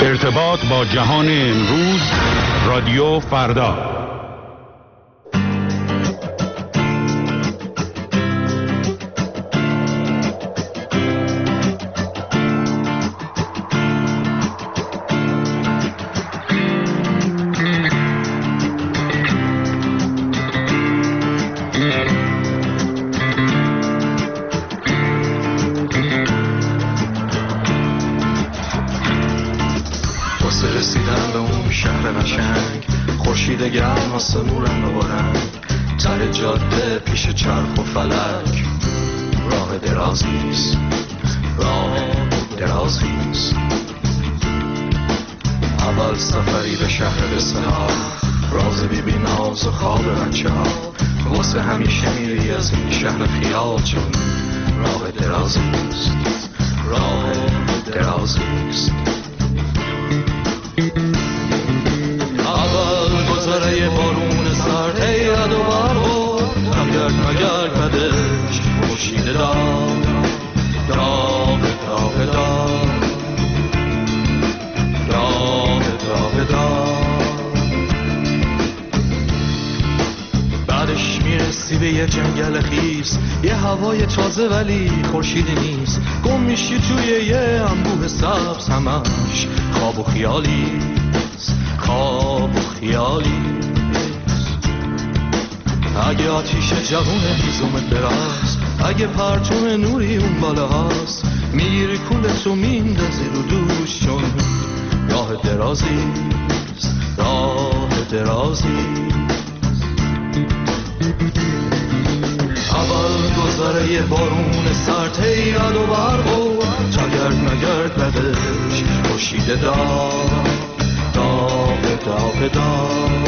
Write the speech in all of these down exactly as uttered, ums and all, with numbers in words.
ارتباط با جهان امروز، رادیو فردا. آسمون رنگ و رنگ ته جاده پیش چرخ و فلک، راه درازیست، راه درازیست. اول سفری به شهر بسیار، راز بی بی ناز و خواب بچه ها، واسه همیشه میری از این شهر خیال، چون راه درازیست، راه درازیست. اول گذره بارون سرد هیرد و برخورد، نگرد نگرد بدش خورشید داغ داغ داغ داغ داغ داغ داغ. بعدش میرسی به یه جنگل خیس، یه هوای تازه ولی خورشیدی نیست، گم میشی توی یه انبوه سبز، همش خواب و خیالی خواب و خیالی. اگه آتیش جوون هیزمت براست، اگه پرچم نوری اون بالا هست، میگیری کولتو میندازی رو دوش، چون راه درازیست، راه درازیست. اول گذره یه بارون سرد هیرد و برخورد، تا گرد نگرد بدش خورشید داغ داغ داغ داغ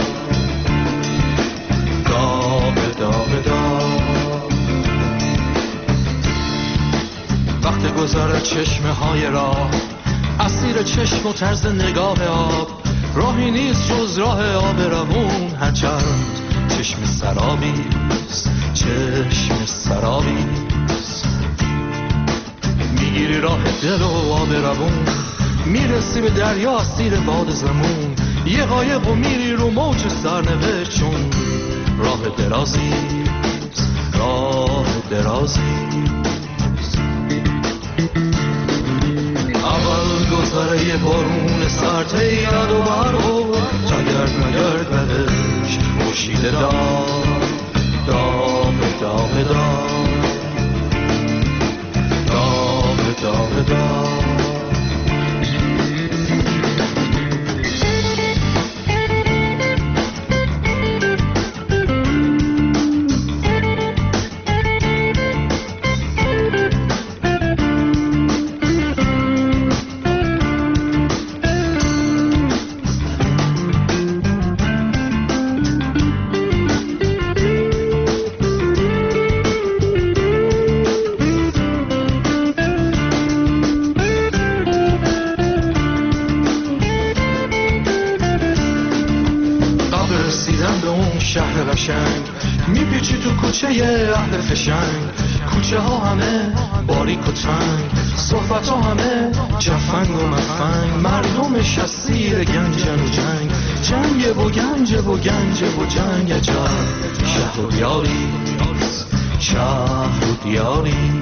داغ داغ داغ. وقت گذر چشمه های راه، اسیر چشم و طرز نگاه آب، راهی نیست جز راه آب روون، هرچند چشم سرابیست، چشم سرابیست. میگیری راه دل و آب روون، میرسی به دریا اسیر باد زمون، یه قایق و میری رو موج سرنوشت، چون راه درازیست، راه درازیست. اول گذره یه بارون سرد هیرد و برخورد، تا گرد نگرد بدش خورشید داغ داغ داغ داغ داغ داغ داغ. میپیچی تو کوچه اهل فشنگ، کوچه ها همه باریک و تنگ، صحبت ها همه جفنگ و مفنگ، مردمش از سیر گنجن و جنگ، جنگ و گنج و گنج و جنگ. عجب شهر و دیاری، شهر و دیاری،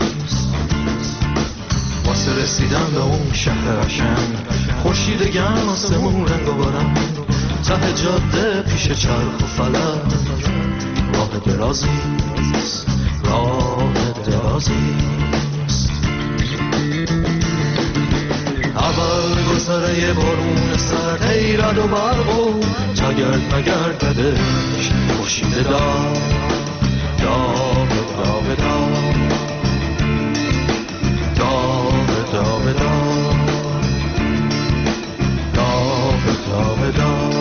واسه رسیدن به اون شهر قشنگ، خورشید گرم آسمون رنگ و برنگ، ته جاده پیش چرخ و فلک، راه درازیست، راه درازیست. اول گذره بارون سرد هیرد و برخورد، تا گرد نگرد بدش خورشید داغ داغ داغ داغ داغ داغ داغ داغ داغ داغ.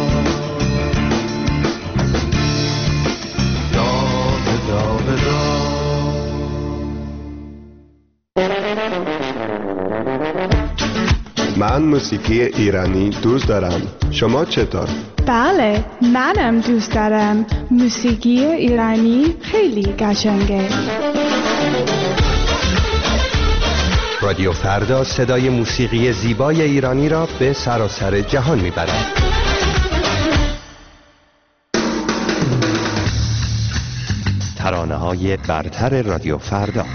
من موسیقی ایرانی دوست دارم. شما چطور؟ بله، منم دوست دارم. موسیقی ایرانی خیلی قشنگه. رادیو فردا صدای موسیقی زیبای ایرانی را به سراسر جهان میبرد. ترانه‌های برتر رادیو فردا.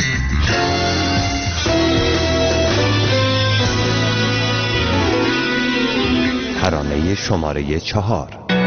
ترانه شماره چهار.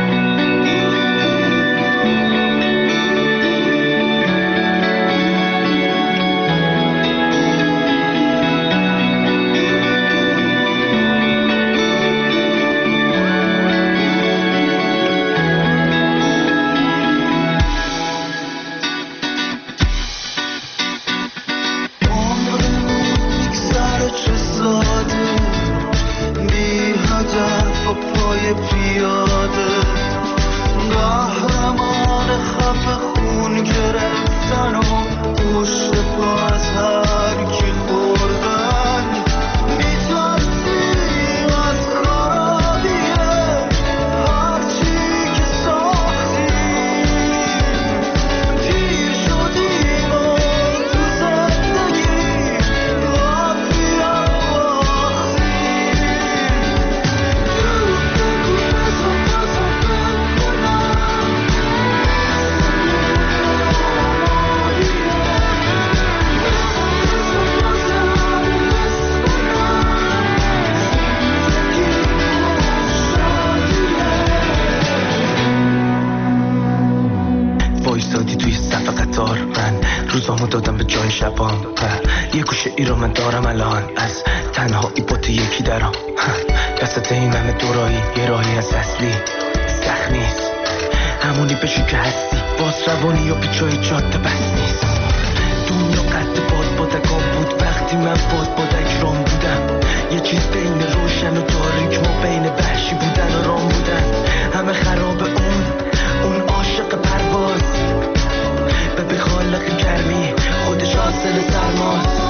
روزامو دادم به جای شبام یه گوشه ای رو من دارم الان از تنهایی با تو یکی درام وسط این همه دورایی یه راهی از اصلی سخت نیست همونی بشی که هستی باز روانی یا پیچای جاده بس نیست دنیا قد باد بادکان بود وقتی من باد بادک رام بودم یه چیز بین روشن و تاریک ما بین وحشی بودن و رام بودن همه خراب اون اون عاشق پرواز به به خالق گرمی خودش حاصل سرماست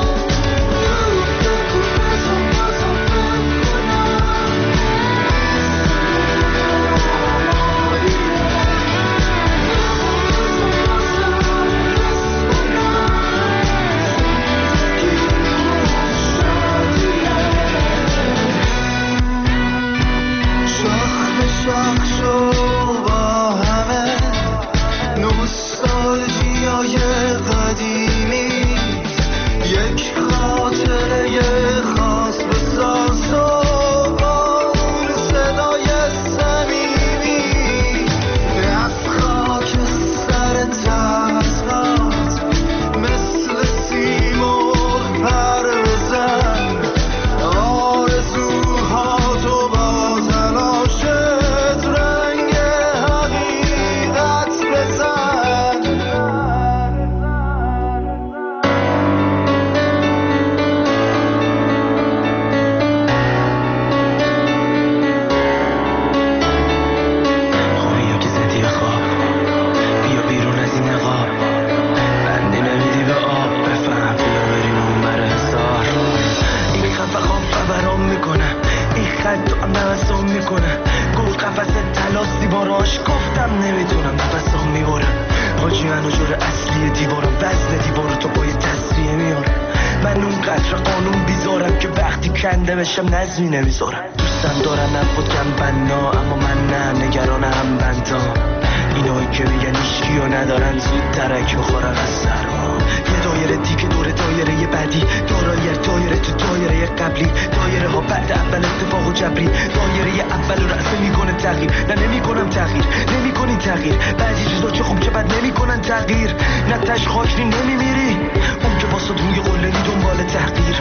بشم نظمی نمیذارم دوستم دارن نبود کم بنا اما من نه نگران هم بندا اینایی که میگن ایشکی و ندارن زود ترک میخورن از سرما یه دایره دیگه دور دایره یه بعدی دارایی دایره تو دایره قبلی دایره ها بعد اول اتفاق و جبری دایره اول رو رأسه میکنه تغییر نه نمیکنم تغییر نمیکنی تغییر بعضی چیزا چه خوب چه بد نمیکنن تغییر نه تش خاکری نمیمیری اون که واسه روی قلنی دنبال تغییر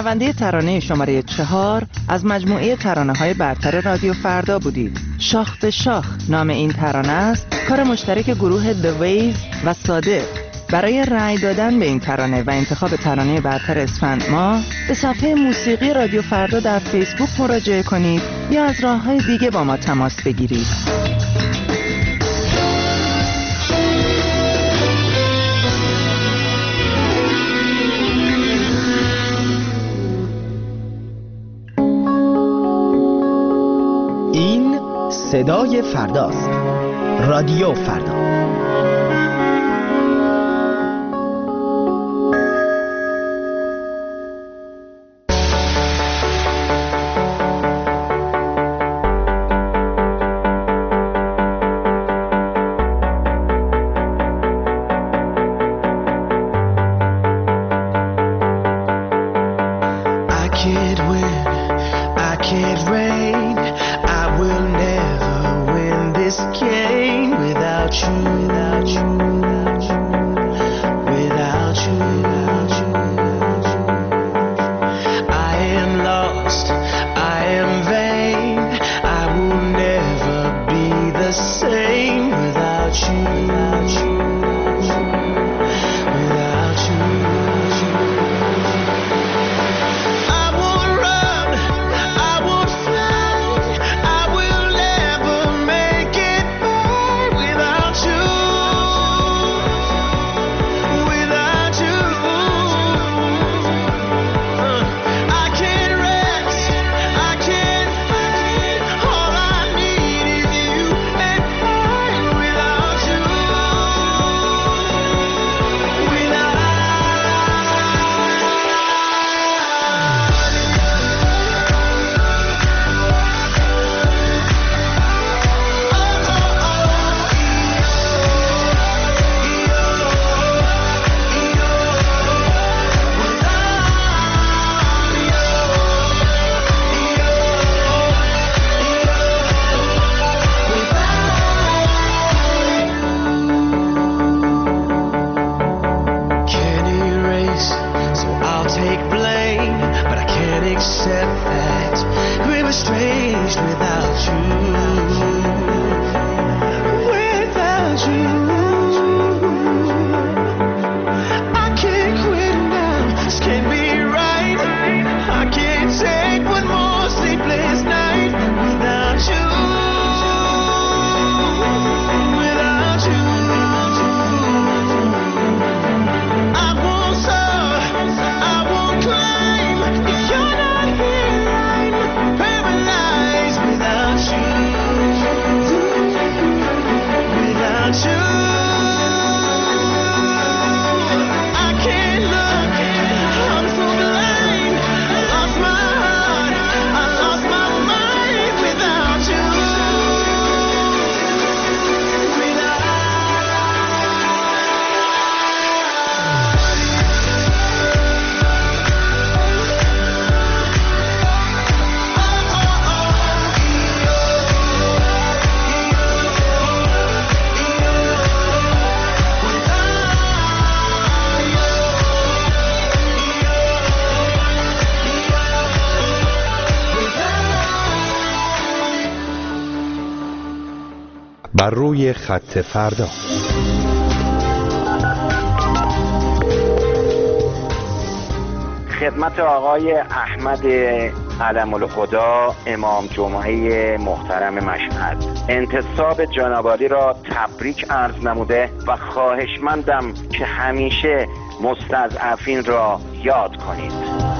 شنونده ترانه شماره چهار از مجموعه ترانه‌های برتر رادیو فردا بودید. شاخ به شاخ نام این ترانه است، کار مشترک گروه The Ways و صادق. برای رأی دادن به این ترانه و انتخاب ترانه برتر اسفند ماه به صفحه موسیقی رادیو فردا در فیسبوک مراجعه کنید یا از راه‌های دیگه با ما تماس بگیرید. این صدای فرداست. رادیو فردا. بر روی خط فردا. خدمت آقای احمد علم‌الخدا امام جمعه محترم مشهد، انتصاب جنابعالی را تبریک عرض نموده و خواهشمندم که همیشه مستضعفین را یاد کنید.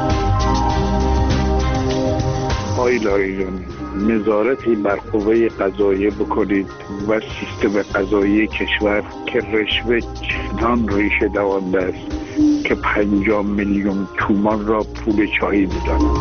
آقای لایجان، نظارتی بر قوه قضاییه بکنید و سیستم قضایی کشور که رشوه چنان ریشه دوانده است که پنجاه میلیون تومان را پول چایی میدانند.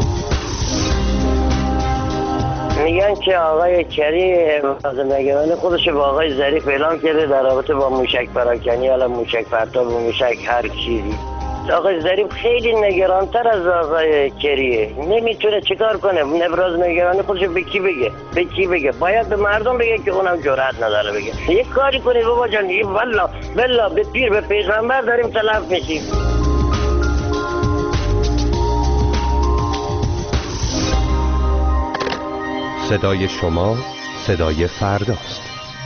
میگن که آقای کری نگران خودش با آقای ظریف اعلام کرده در رابطه با موشک پراکنی، حالا موشک پرتاب و موشک هر چیزی. آقای ظریف خیلی نگرانتر از آقای کریه، نمیتونه چیکار کنه. ابراز نگرانی خودش به کی بگه؟ به کی بگه؟ باید به مردم بگه که اونم جرئت نداره بگه. یک کاری کنید بابا جان، والله بالله به پیر به پیغمبر داریم تلف میشیم. صدای شما صدای فرداست.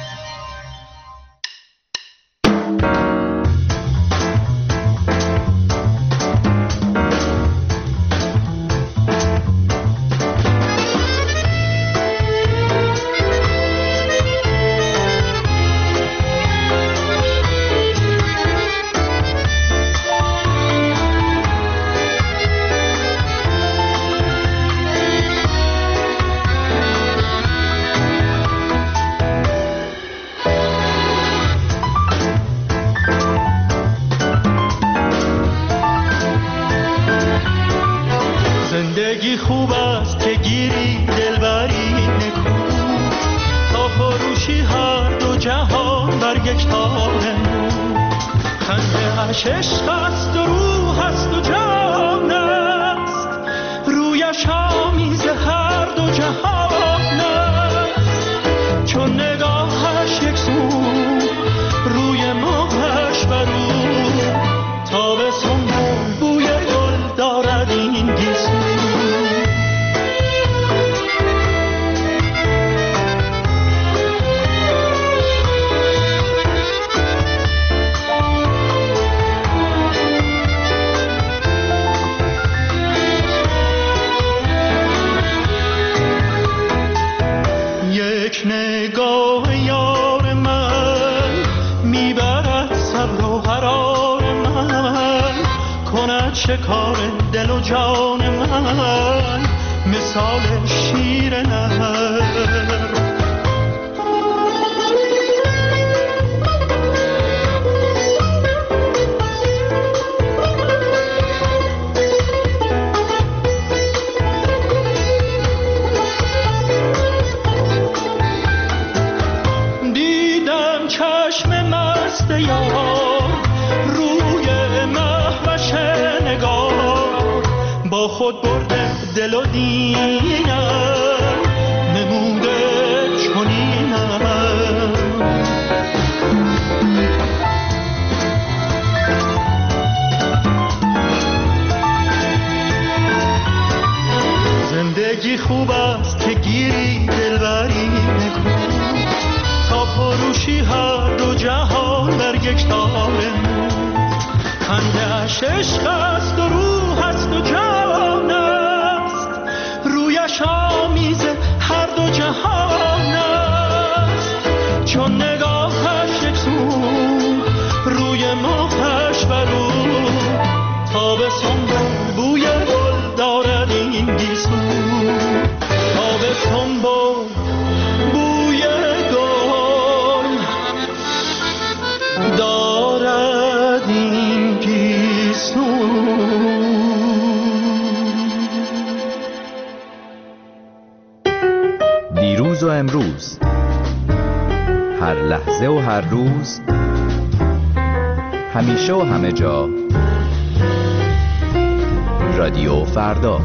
زندگی خوب است که گیری دلبری نکو، تا فروشی هر دو جهان بر یک تار نو. خنده اش عشق است و روح است و جان است، رویش آمیز هر دو جهان است. چون نگاهش یک سو روی ماهش برو، تابستون بوی گل دارد این گیسو. یک نگاه یار من میبرد صبر و قرار من، کند شکار دل و جان من مثال شیر نر. با خود برده دل و دینم، نموده چنینم. زندگی خوب است که گیری دلبری نکو، تا فروشی هر دو جهان بر یک تار نو. خنده اش عشق است و روح است و جان است، رویش آمیز هر دو جهان است. چون نگاهش یک سو روی ماهش برو، تابستون بوی گل دارد این گیسو. تابستون بوی گل دارد این گیسو. دیروز و امروز، هر لحظه و هر روز، همیشه و همه جا، رادیو فردا.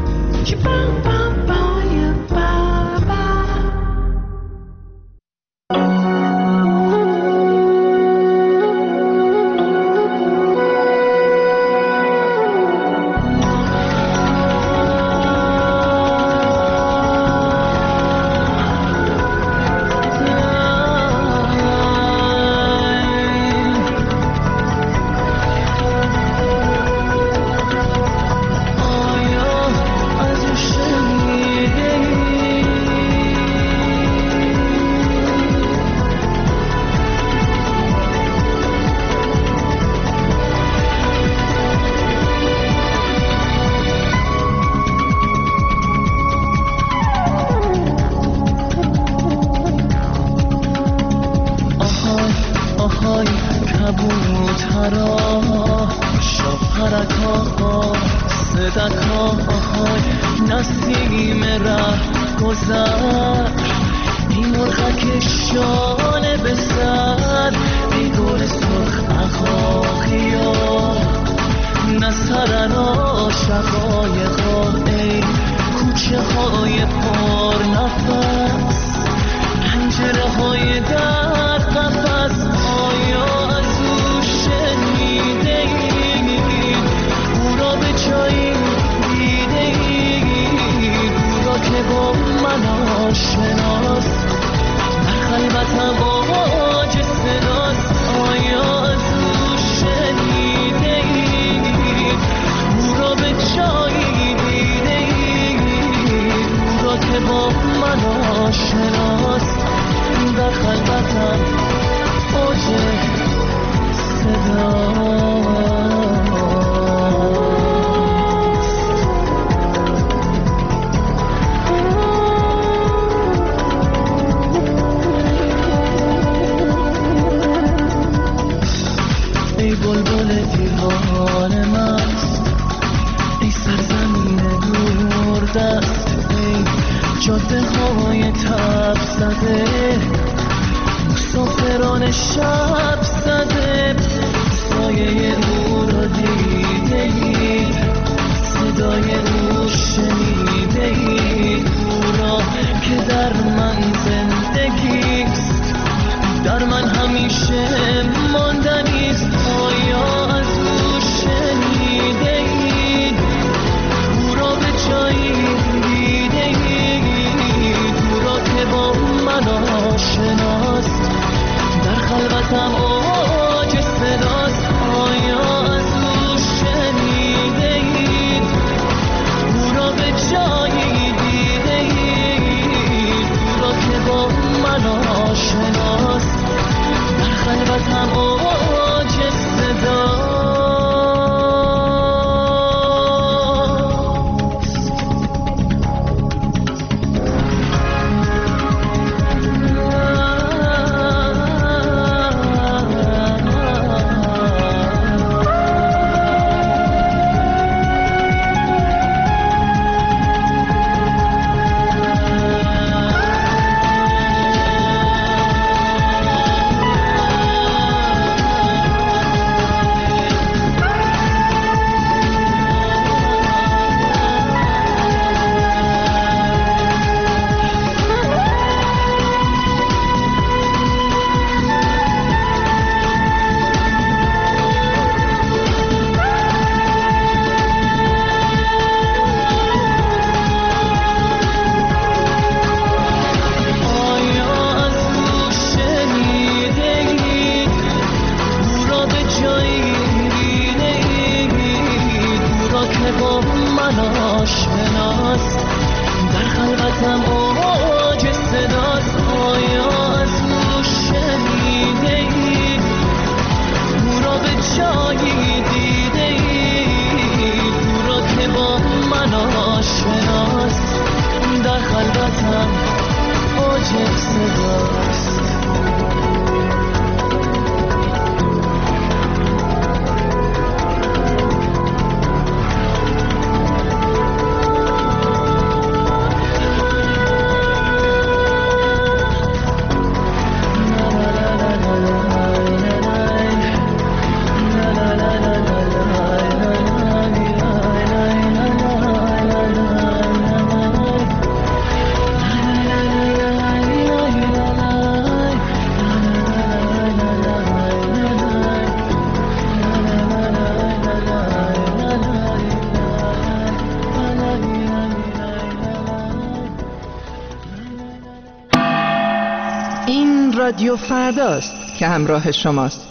نسیم ره گذر، این مرغک شانه به سر، ای گل سرخ اخاقیا، نه سرنا شقایقا، ای کوچه های پر نفس، پنجره های در قفس. آیا از او شنیده اید او را به جایی دیده اید، او را که با من عاشق خلوتم آواج صداست. آیا از او شنیده اید او را به جایی دیده اید او را که با من آشناست. در خلوتم اوج صداست. ای بلبل دیوانه مست، ای سرزمین دور دست، ای جاده های تب زده، مسافران شب زده. سایه او را دیده اید، صدای او شنیده اید او را که در من زندگیست، در من همیشه ماندنیست. آیا از او شنیده اید او را به جایی دیده اید او را که با من آشناست. در خلوتم اوج صداست. آیا از او شنیده اید او را به جایی دیده اید او را که با من آشناست. در خلوتم اوج صداست. رادیو فرداست که همراه شماست.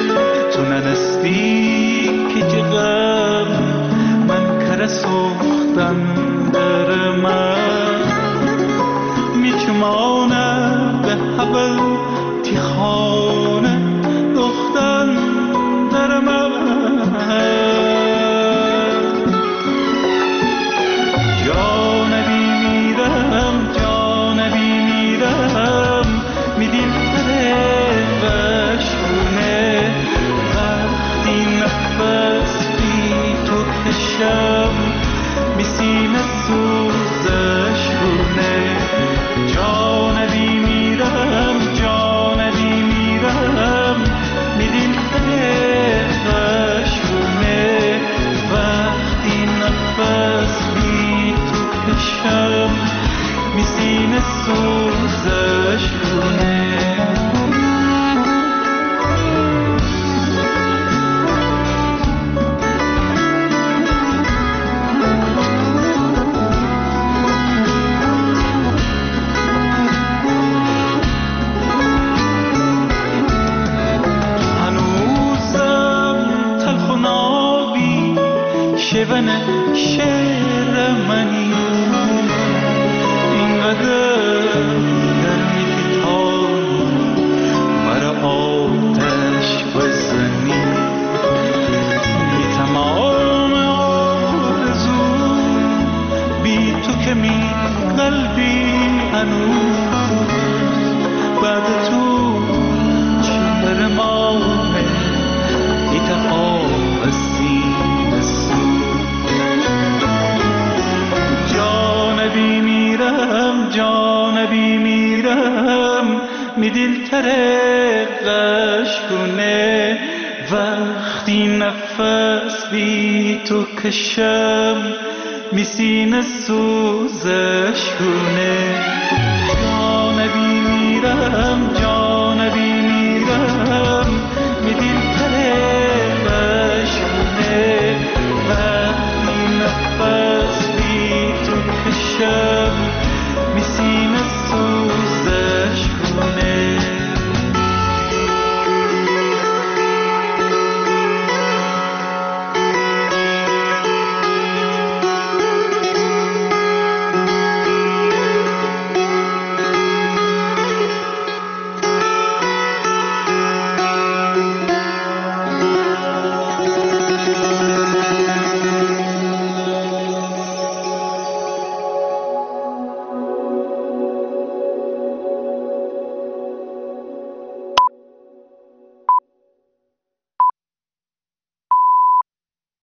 تو ننستی که جغم من کرسو شون شعر منی اینقدر گرمی پیتانی مرا آتش بزنی بی تمام آرزو بی تو که می قلبی هنوز بعد تو چهر ماه اتفاق سینه سو جانبی میرم جانبی میرم می دلتر قشقونه وقتی نفس بی تو کشم می سینه سوزشونه